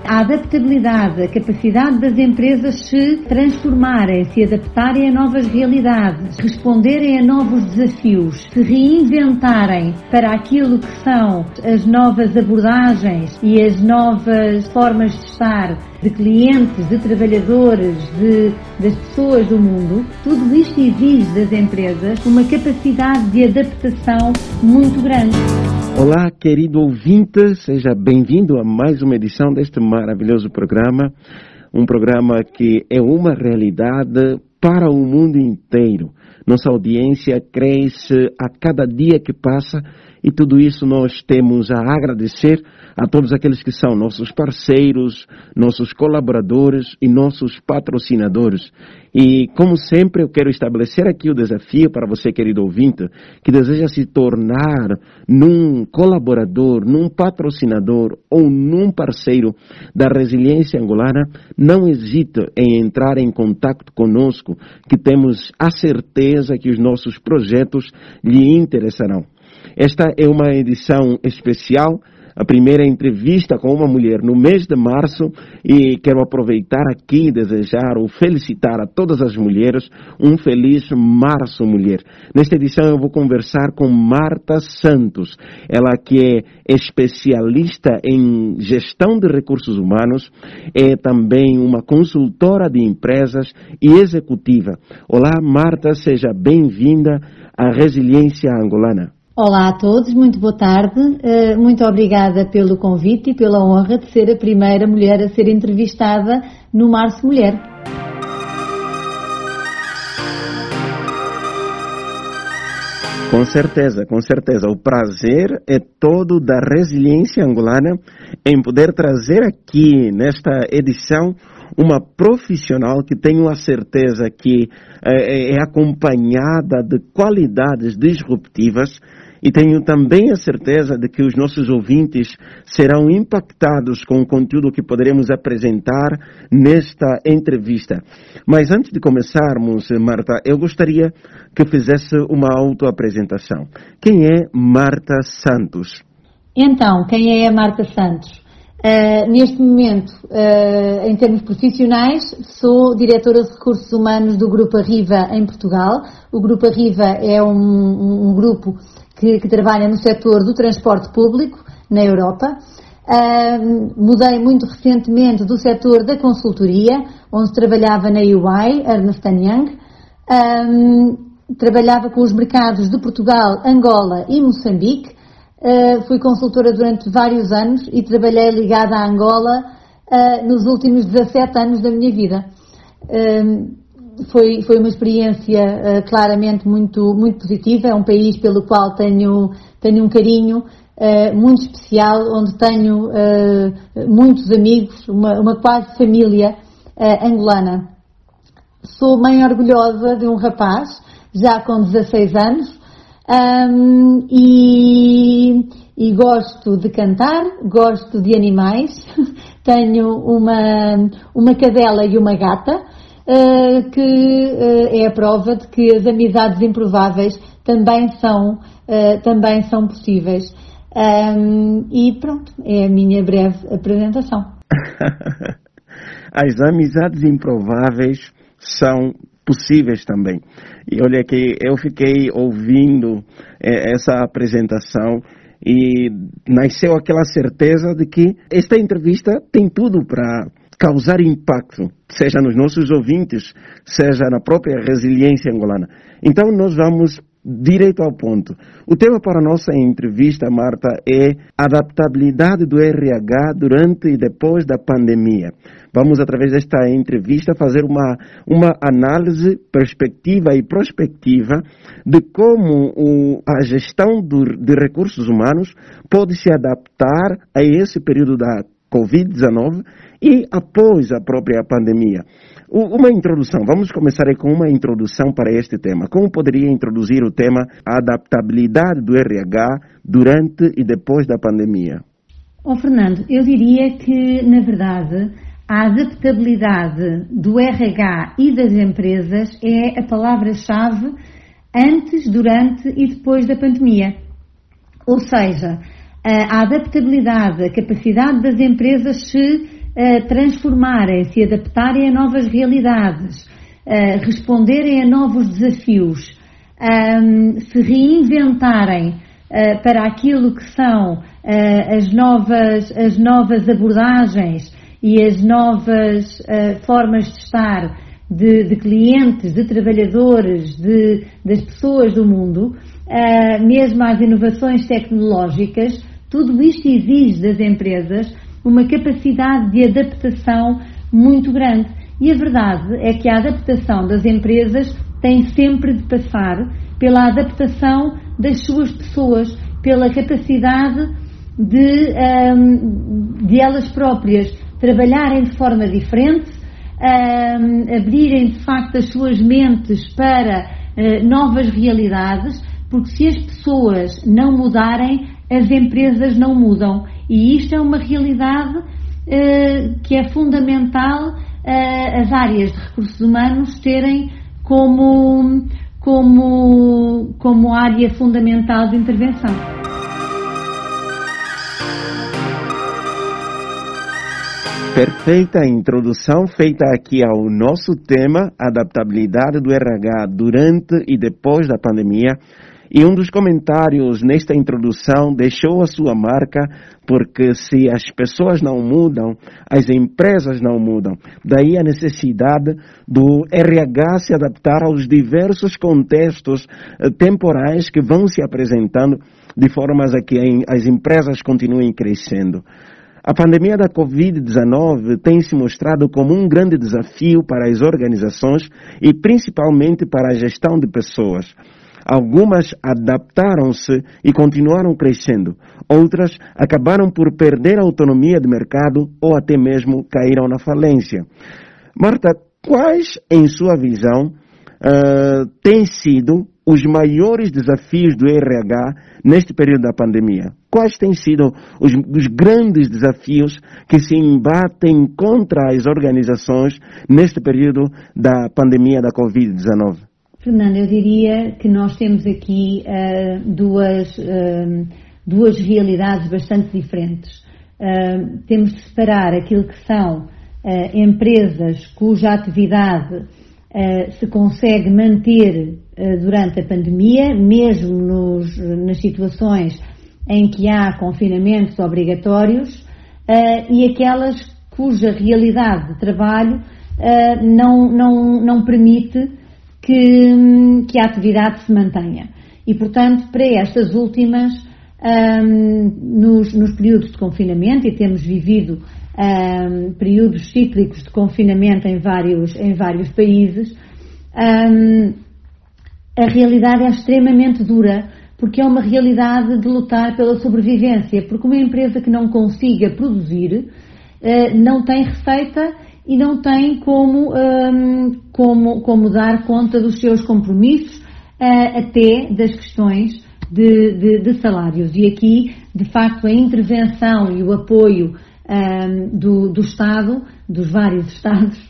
A adaptabilidade, a capacidade das empresas se transformarem, se adaptarem a novas realidades, responderem a novos desafios, se reinventarem para aquilo que são as novas abordagens e as novas formas de estar de clientes, de trabalhadores, das pessoas do mundo. Tudo isto exige das empresas uma capacidade de adaptação muito grande. Olá, querido ouvinte, seja bem-vindo a mais uma edição deste maravilhoso programa. Um programa que é uma realidade para o mundo inteiro. Nossa audiência cresce a cada dia que passa e tudo isso nós temos a agradecer a todos aqueles que são nossos parceiros, nossos colaboradores e nossos patrocinadores. E, como sempre, eu quero estabelecer aqui o desafio para você, querido ouvinte, que deseja se tornar num colaborador, num patrocinador ou num parceiro da Resiliência Angolana. Não hesite em entrar em contato conosco, que temos a certeza que os nossos projetos lhe interessarão. Esta é uma edição especial, a primeira entrevista com uma mulher no mês de março, e quero aproveitar aqui e desejar ou felicitar a todas as mulheres um feliz Março Mulher. Nesta edição eu vou conversar com Marta Santos, ela que é especialista em gestão de recursos humanos, é também uma consultora de empresas e executiva. Olá Marta, seja bem-vinda à Resiliência Angolana. Olá a todos, muito boa tarde, muito obrigada pelo convite e pela honra de ser a primeira mulher a ser entrevistada no Março Mulher. Com certeza, com certeza. O prazer é todo da Resiliência Angolana em poder trazer aqui nesta edição uma profissional que tenho a certeza que é acompanhada de qualidades disruptivas. E tenho também a certeza de que os nossos ouvintes serão impactados com o conteúdo que poderemos apresentar nesta entrevista. Mas antes de começarmos, Marta, eu gostaria que fizesse uma autoapresentação. Quem é Marta Santos? Então, quem é a Marta Santos? Neste momento, em termos profissionais, sou diretora de recursos humanos do Grupo Arriva em Portugal. O Grupo Arriva é um grupo que trabalha no setor do transporte público na Europa. Mudei muito recentemente do setor da consultoria, onde trabalhava na EY, Ernst & Young. Trabalhava com os mercados de Portugal, Angola e Moçambique. Fui consultora durante vários anos e trabalhei ligada à Angola nos últimos 17 anos da minha vida. Foi uma experiência claramente muito, muito positiva. É um país pelo qual tenho um carinho muito especial, onde tenho muitos amigos, uma quase família angolana. Sou mãe orgulhosa de um rapaz, já com 16 anos, e gosto de cantar, gosto de animais. Tenho uma cadela e uma gata, que é a prova de que as amizades improváveis também são possíveis. E pronto, é a minha breve apresentação. As amizades improváveis são possíveis também. E olha que eu fiquei ouvindo essa apresentação e nasceu aquela certeza de que esta entrevista tem tudo para causar impacto, seja nos nossos ouvintes, seja na própria Resiliência Angolana. Então nós vamos direto ao ponto. O tema para a nossa entrevista, Marta, é adaptabilidade do RH durante e depois da pandemia. Vamos, através desta entrevista, fazer uma análise, perspectiva e prospectiva de como a gestão de recursos humanos pode se adaptar a esse período da Covid-19 e após a própria pandemia. Uma introdução, vamos começar aí com uma introdução para este tema. Como poderia introduzir o tema adaptabilidade do RH durante e depois da pandemia? Fernando, eu diria que, na verdade, a adaptabilidade do RH e das empresas é a palavra-chave antes, durante e depois da pandemia. Ou seja, a adaptabilidade, a capacidade das empresas se transformarem-se, adaptarem a novas realidades, responderem a novos desafios, se reinventarem para aquilo que são as novas abordagens e as novas formas de estar de clientes, de trabalhadores, das pessoas do mundo, mesmo as inovações tecnológicas, tudo isto exige das empresas uma capacidade de adaptação muito grande. E a verdade é que a adaptação das empresas tem sempre de passar pela adaptação das suas pessoas, pela capacidade de elas próprias trabalharem de forma diferente, abrirem de facto as suas mentes para novas realidades, porque se as pessoas não mudarem, as empresas não mudam. E isto é uma realidade que é fundamental as áreas de recursos humanos terem como área fundamental de intervenção. Perfeita introdução feita aqui ao nosso tema, adaptabilidade do RH durante e depois da pandemia. E um dos comentários nesta introdução deixou a sua marca, porque se as pessoas não mudam, as empresas não mudam. Daí a necessidade do RH se adaptar aos diversos contextos temporais que vão se apresentando, de formas a que as empresas continuem crescendo. A pandemia da Covid-19 tem se mostrado como um grande desafio para as organizações e principalmente para a gestão de pessoas. Algumas adaptaram-se e continuaram crescendo. Outras acabaram por perder a autonomia de mercado ou até mesmo caíram na falência. Marta, quais, em sua visão, têm sido os maiores desafios do RH neste período da pandemia? Quais têm sido os grandes desafios que se embatem contra as organizações neste período da pandemia da Covid-19? Fernando, eu diria que nós temos aqui duas realidades bastante diferentes. Temos de separar aquilo que são empresas cuja atividade se consegue manter durante a pandemia, mesmo nas situações em que há confinamentos obrigatórios, e aquelas cuja realidade de trabalho não permite que a atividade se mantenha. E, portanto, para estas últimas, nos períodos de confinamento, e temos vivido períodos cíclicos de confinamento em vários países, a realidade é extremamente dura, porque é uma realidade de lutar pela sobrevivência, porque uma empresa que não consiga produzir não tem receita e não tem como dar conta dos seus compromissos, até das questões de salários. E aqui, de facto, a intervenção e o apoio do Estado, dos vários Estados,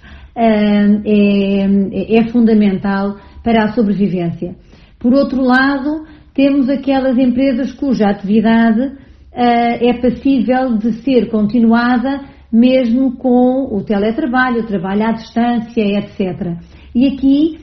é fundamental para a sobrevivência. Por outro lado, temos aquelas empresas cuja atividade é passível de ser continuada mesmo com o teletrabalho, o trabalho à distância, etc. E aqui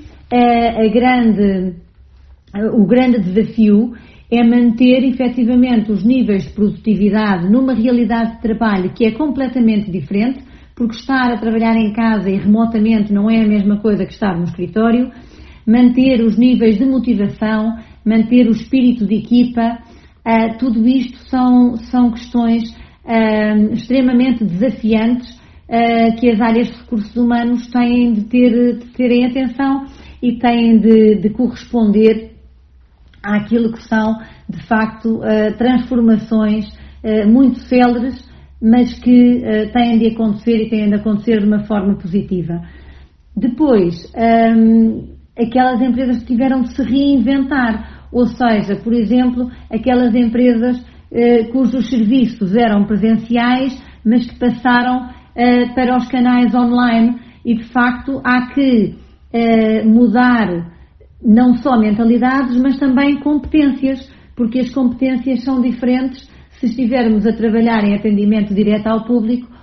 o grande desafio é manter efetivamente os níveis de produtividade numa realidade de trabalho que é completamente diferente, porque estar a trabalhar em casa e remotamente não é a mesma coisa que estar no escritório, manter os níveis de motivação, manter o espírito de equipa, tudo isto são questões extremamente desafiantes que as áreas de recursos humanos têm de terem atenção e têm de corresponder àquilo que são, de facto, transformações muito céleres, mas que têm de acontecer e têm de acontecer de uma forma positiva. Depois, aquelas empresas que tiveram de se reinventar, ou seja, por exemplo, aquelas empresas cujos serviços eram presenciais, mas que passaram para os canais online, e de facto há que mudar não só mentalidades, mas também competências, porque as competências são diferentes se estivermos a trabalhar em atendimento direto ao público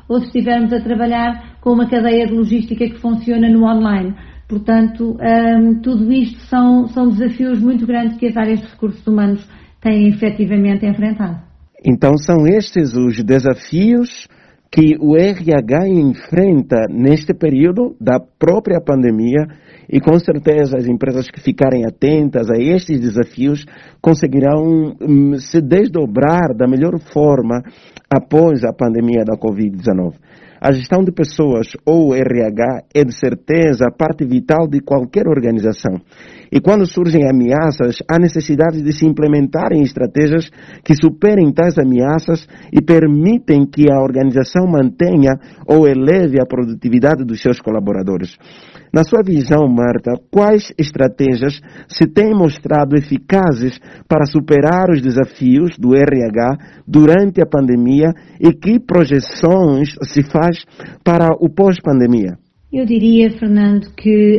ou se estivermos a trabalhar com uma cadeia de logística que funciona no online. Portanto, tudo isto são desafios muito grandes que as áreas de recursos humanos têm efetivamente enfrentado. Então são estes os desafios que o RH enfrenta neste período da própria pandemia, e com certeza as empresas que ficarem atentas a estes desafios conseguirão se desdobrar da melhor forma após a pandemia da Covid-19. A gestão de pessoas, ou RH, é de certeza a parte vital de qualquer organização. E quando surgem ameaças, há necessidade de se implementarem estratégias que superem tais ameaças e permitem que a organização mantenha ou eleve a produtividade dos seus colaboradores. Na sua visão, Marta, quais estratégias se têm mostrado eficazes para superar os desafios do RH durante a pandemia e que projeções se faz para o pós-pandemia? Eu diria, Fernando, que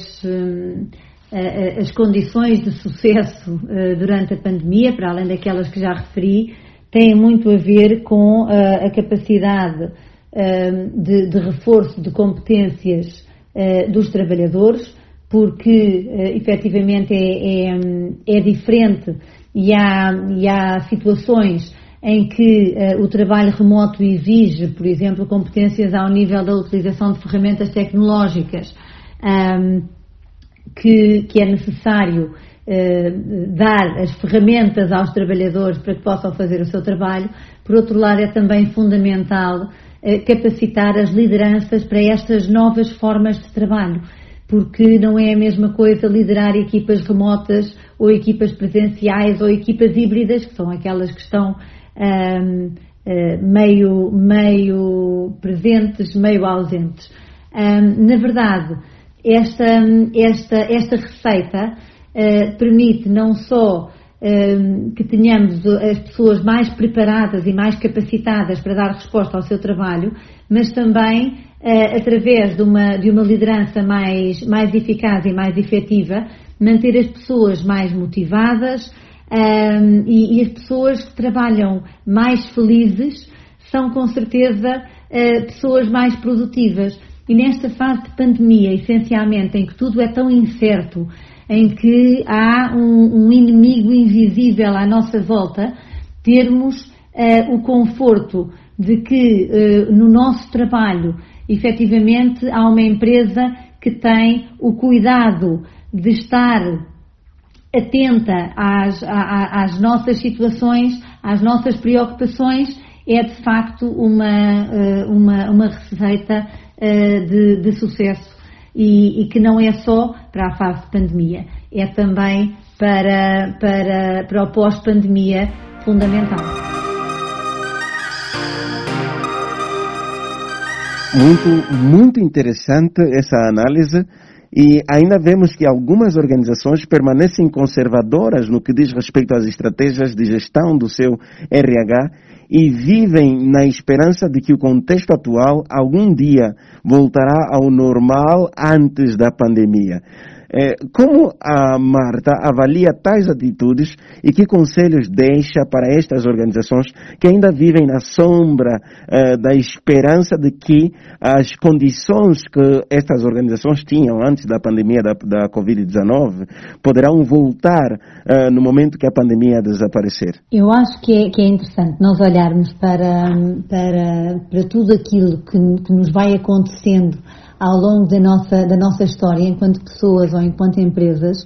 as condições de sucesso durante a pandemia, para além daquelas que já referi, têm muito a ver com a capacidade de reforço de competências dos trabalhadores, porque efetivamente é diferente e há situações em que o trabalho remoto exige, por exemplo, competências ao nível da utilização de ferramentas tecnológicas, que é necessário dar as ferramentas aos trabalhadores para que possam fazer o seu trabalho. Por outro lado, é também fundamental capacitar as lideranças para estas novas formas de trabalho, porque não é a mesma coisa liderar equipas remotas ou equipas presenciais ou equipas híbridas, que são aquelas que estão meio presentes, meio ausentes. Na verdade, esta receita permite não só que tenhamos as pessoas mais preparadas e mais capacitadas para dar resposta ao seu trabalho, mas também através de uma liderança mais eficaz e mais efetiva, manter as pessoas mais motivadas, e as pessoas que trabalham mais felizes são com certeza pessoas mais produtivas. E nesta fase de pandemia, essencialmente, em que tudo é tão incerto, em que há um inimigo invisível à nossa volta, termos o conforto de que no nosso trabalho, efetivamente, há uma empresa que tem o cuidado de estar atenta às nossas situações, às nossas preocupações, é de facto uma receita de sucesso e que não é só para a fase de pandemia, é também para o pós-pandemia fundamental. Muito interessante essa análise, e ainda vemos que algumas organizações permanecem conservadoras no que diz respeito às estratégias de gestão do seu RH e vivem na esperança de que o contexto atual algum dia voltará ao normal antes da pandemia. Como a Marta avalia tais atitudes e que conselhos deixa para estas organizações que ainda vivem na sombra da esperança de que as condições que estas organizações tinham antes da pandemia da Covid-19 poderão voltar no momento que a pandemia desaparecer? Eu acho que é interessante nós olharmos para tudo aquilo que nos vai acontecendo ao longo da nossa história enquanto pessoas ou enquanto empresas,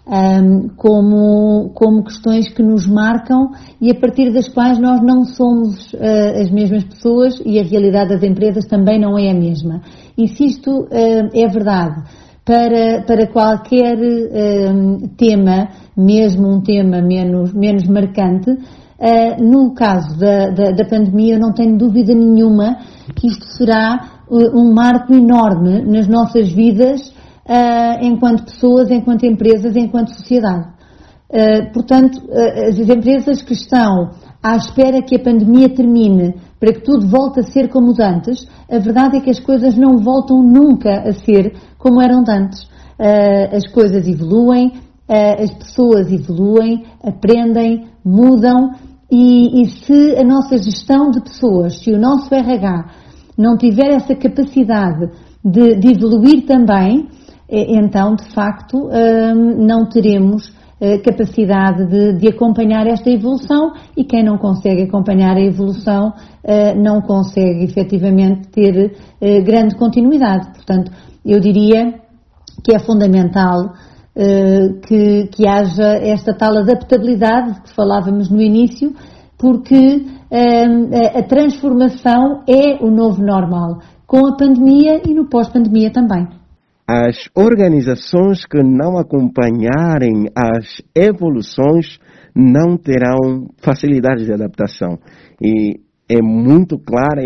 como questões que nos marcam e a partir das quais nós não somos as mesmas pessoas e a realidade das empresas também não é a mesma. E se isto é verdade para qualquer tema, mesmo um tema menos marcante, no caso da pandemia eu não tenho dúvida nenhuma que isto será um marco enorme nas nossas vidas enquanto pessoas, enquanto empresas, enquanto sociedade. Portanto, as empresas que estão à espera que a pandemia termine para que tudo volte a ser como de antes, a verdade é que as coisas não voltam nunca a ser como eram de antes. As coisas evoluem, as pessoas evoluem, aprendem, mudam e se a nossa gestão de pessoas, se o nosso RH não tiver essa capacidade de evoluir também, então, de facto, não teremos capacidade de acompanhar esta evolução, e quem não consegue acompanhar a evolução não consegue efetivamente ter grande continuidade. Portanto, eu diria que é fundamental que haja esta tal adaptabilidade de que falávamos no início, porque a transformação é o novo normal, com a pandemia e no pós-pandemia também. As organizações que não acompanharem as evoluções não terão facilidade de adaptação. E é muito clara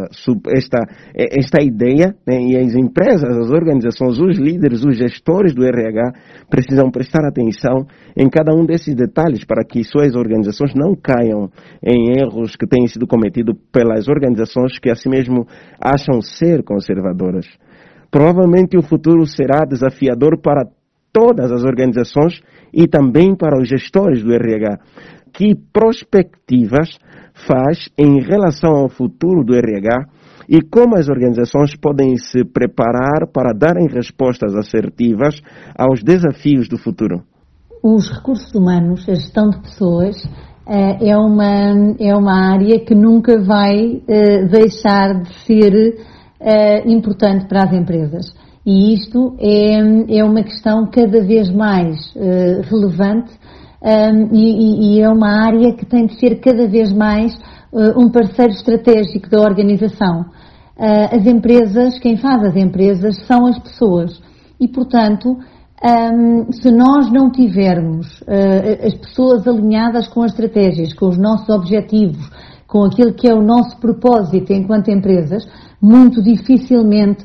esta ideia, né? E as empresas, as organizações, os líderes, os gestores do RH precisam prestar atenção em cada um desses detalhes para que suas organizações não caiam em erros que têm sido cometidos pelas organizações que assim mesmo acham ser conservadoras. Provavelmente o futuro será desafiador para todas as organizações e também para os gestores do RH. Que perspectivas faz em relação ao futuro do RH e como as organizações podem se preparar para darem respostas assertivas aos desafios do futuro? Os recursos humanos, a gestão de pessoas, é uma área que nunca vai deixar de ser importante para as empresas. E isto é uma questão cada vez mais relevante, e é uma área que tem de ser cada vez mais um parceiro estratégico da organização. As empresas, quem faz as empresas são as pessoas, e portanto, se nós não tivermos as pessoas alinhadas com as estratégias, com os nossos objetivos, com aquilo que é o nosso propósito enquanto empresas, muito dificilmente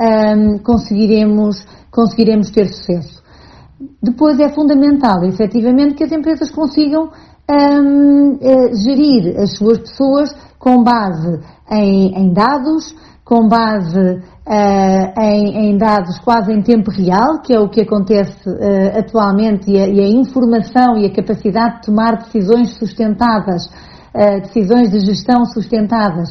conseguiremos ter sucesso. Depois é fundamental, efetivamente, que as empresas consigam gerir as suas pessoas com base em dados, com base em dados quase em tempo real, que é o que acontece atualmente, e a informação e a capacidade de tomar decisões sustentadas, decisões de gestão sustentadas,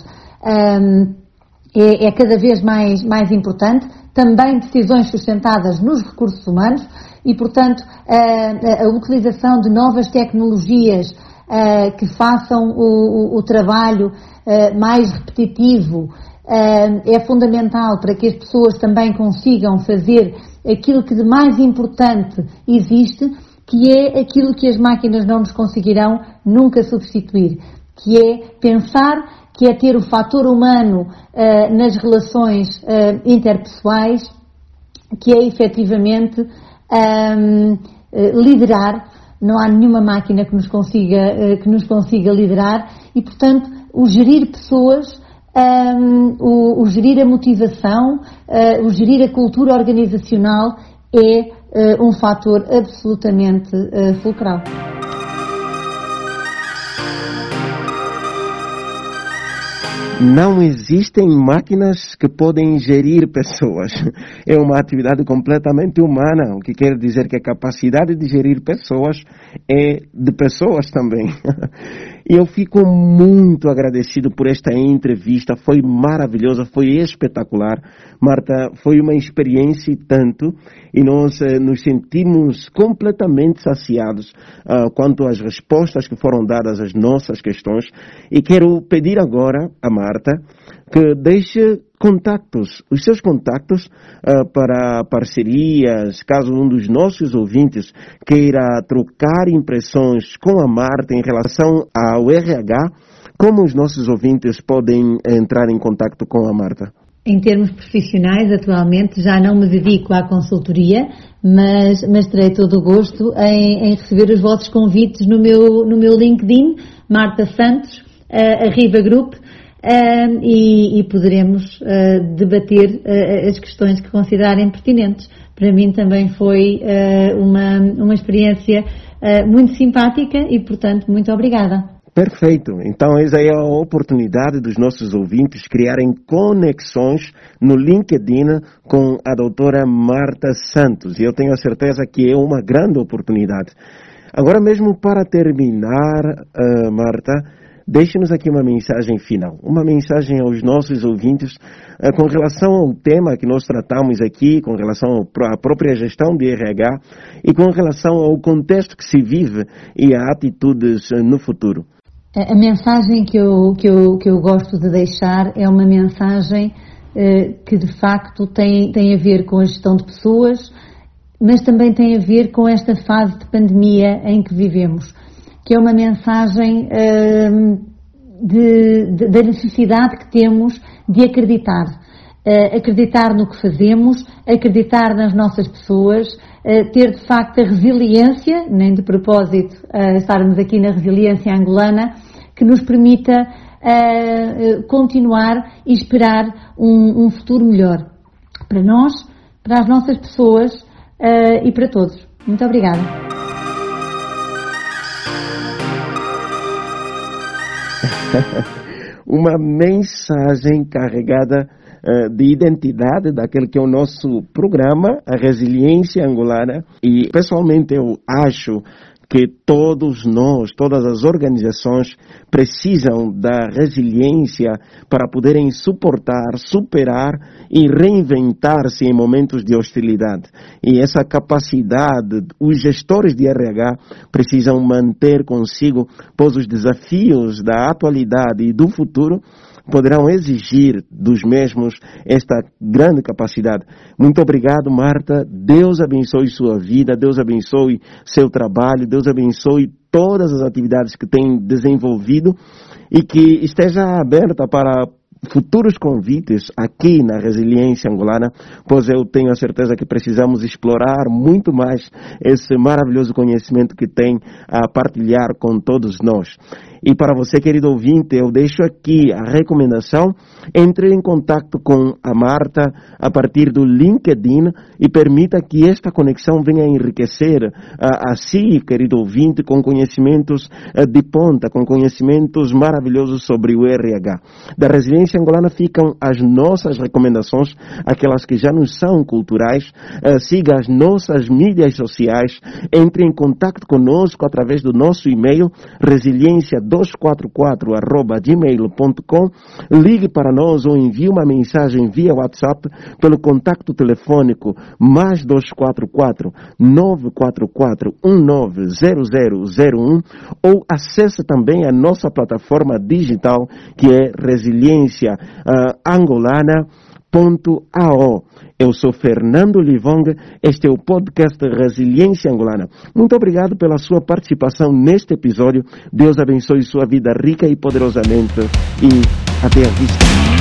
é cada vez mais importante. Também decisões sustentadas nos recursos humanos e, portanto, a utilização de novas tecnologias que façam o trabalho mais repetitivo é fundamental para que as pessoas também consigam fazer aquilo que de mais importante existe, que é aquilo que as máquinas não nos conseguirão nunca substituir, que é pensar, que é ter o fator humano nas relações interpessoais, que é efetivamente liderar. Não há nenhuma máquina que nos consiga liderar e, portanto, o gerir pessoas, o gerir a motivação, o gerir a cultura organizacional é um fator absolutamente fulcral. Não existem máquinas que podem gerir pessoas. É uma atividade completamente humana, o que quer dizer que a capacidade de gerir pessoas é de pessoas também. E eu fico muito agradecido por esta entrevista, foi maravilhosa, foi espetacular. Marta, foi uma experiência e tanto, e nós nos sentimos completamente saciados quanto às respostas que foram dadas às nossas questões. E quero pedir agora a Marta que deixe contactos, os seus contactos para parcerias, caso um dos nossos ouvintes queira trocar impressões com a Marta em relação ao RH, como os nossos ouvintes podem entrar em contato com a Marta? Em termos profissionais, atualmente já não me dedico à consultoria, mas terei todo o gosto em receber os vossos convites no meu LinkedIn, Marta Santos, a Riva Group, e poderemos debater as questões que considerarem pertinentes. Para mim também foi uma experiência muito simpática e, portanto, muito obrigada. Perfeito. Então, essa é a oportunidade dos nossos ouvintes criarem conexões no LinkedIn com a doutora Marta Santos. E eu tenho a certeza que é uma grande oportunidade. Agora mesmo, para terminar, Marta, Deixe-nos aqui uma mensagem final, uma mensagem aos nossos ouvintes com relação ao tema que nós tratamos aqui, com relação à própria gestão de RH e com relação ao contexto que se vive e a atitudes no futuro. A mensagem que eu gosto de deixar é uma mensagem que de facto tem a ver com a gestão de pessoas, mas também tem a ver com esta fase de pandemia em que vivemos, que é uma mensagem da necessidade que temos de acreditar. Acreditar no que fazemos, acreditar nas nossas pessoas, ter de facto a resiliência, nem de propósito estarmos aqui na resiliência angolana, que nos permita continuar e esperar um futuro melhor para nós, para as nossas pessoas e para todos. Muito obrigada. Uma mensagem carregada de identidade daquele que é o nosso programa, a Resiliência Angolana, e pessoalmente eu acho que todos nós, todas as organizações precisam da resiliência para poderem suportar, superar e reinventar-se em momentos de hostilidade. E essa capacidade, os gestores de RH precisam manter consigo, pois os desafios da atualidade e do futuro poderão exigir dos mesmos esta grande capacidade. Muito obrigado, Marta. Deus abençoe sua vida, Deus abençoe seu trabalho, Deus abençoe todas as atividades que tem desenvolvido e que esteja aberta para futuros convites aqui na Resiliência Angolana, pois eu tenho a certeza que precisamos explorar muito mais esse maravilhoso conhecimento que tem a partilhar com todos nós. E para você, querido ouvinte, eu deixo aqui a recomendação: entre em contato com a Marta a partir do LinkedIn e permita que esta conexão venha enriquecer a si, querido ouvinte, com conhecimentos de ponta, com conhecimentos maravilhosos sobre o RH. Da Resiliência Angolana ficam as nossas recomendações, aquelas que já nos são culturais. Siga as nossas mídias sociais, entre em contato conosco através do nosso e-mail resiliência244@gmail.com, ligue para nós ou envie uma mensagem via WhatsApp pelo contacto telefônico +244 944 190001 ou acesse também a nossa plataforma digital que é resiliênciaangolana.ao. Eu sou Fernando Livonga, este é o podcast Resiliência Angolana. Muito obrigado pela sua participação neste episódio. Deus abençoe sua vida rica e poderosamente e até a vista.